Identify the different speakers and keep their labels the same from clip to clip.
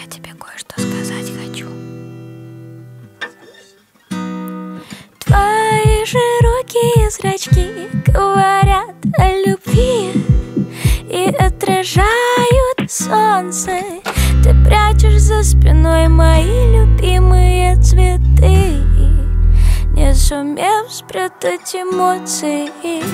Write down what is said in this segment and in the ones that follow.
Speaker 1: я тебе кое-что сказать хочу. Твои широкие зрачки говорят о любви и отражают солнце. Ты прячешь за спиной мои любимые цветы, не сумев спрятать эмоции.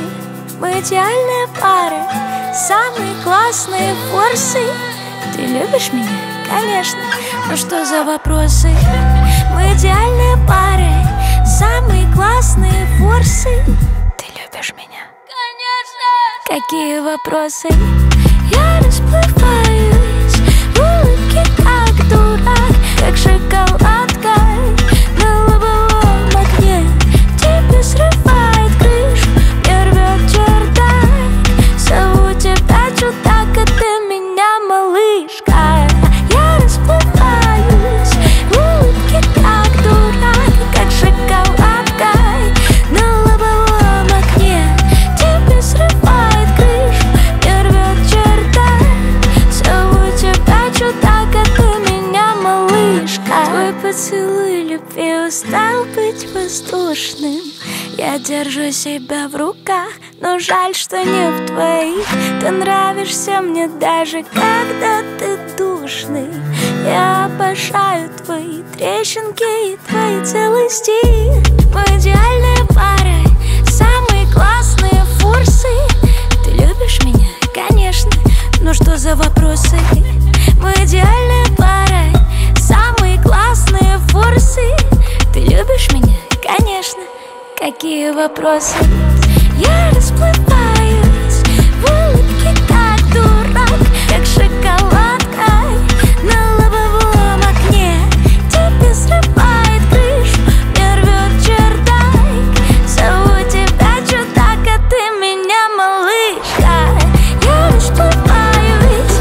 Speaker 1: Мы идеальная пара, самые классные форсы. Ты любишь меня? Конечно. Ну что за вопросы? Мы идеальная пара, самые классные форсы. Ты любишь меня? Конечно. Какие вопросы? Я расплываюсь в улыбке, как дурак, как шоколадка на лобовом окне. Тебе срывает крышу, мне рвет чердак. Зову тебя чудак, а ты меня малышка. Я расплываюсь в улыбке, как дурак, как шоколадка на лобовом окне. Тебе срывает крышу, мне рвет чердак. Зову тебя чудак, а ты меня малышка. Твой поцелуй любви устал быть воздушным. Я держу себя в руках, но жаль, что не в твоих. Ты нравишься мне даже когда ты душный. Я обожаю твои трещинки и твои целый стих. Мы идеальная пара, самые классные форсы. Ты любишь меня? Конечно. Ну что за вопросы? Мы идеальная пара, самые классные форсы. Ты любишь меня? Конечно. Какие вопросы? Я расплываюсь в улыбке, как дурак, как шоколадка на лобовом окне. Тебе срывает крышу, мне рвет чердак. Зову тебя чудак, а ты меня малышка. Я расплываюсь,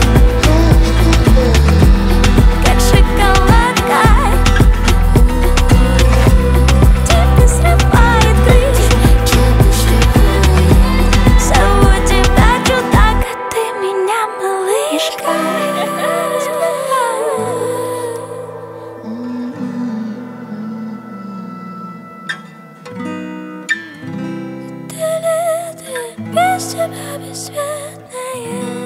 Speaker 1: как шоколадка. Тебе срывает крышу, зову тебя чудак, а ты меня малышка. Без тебя бесцветное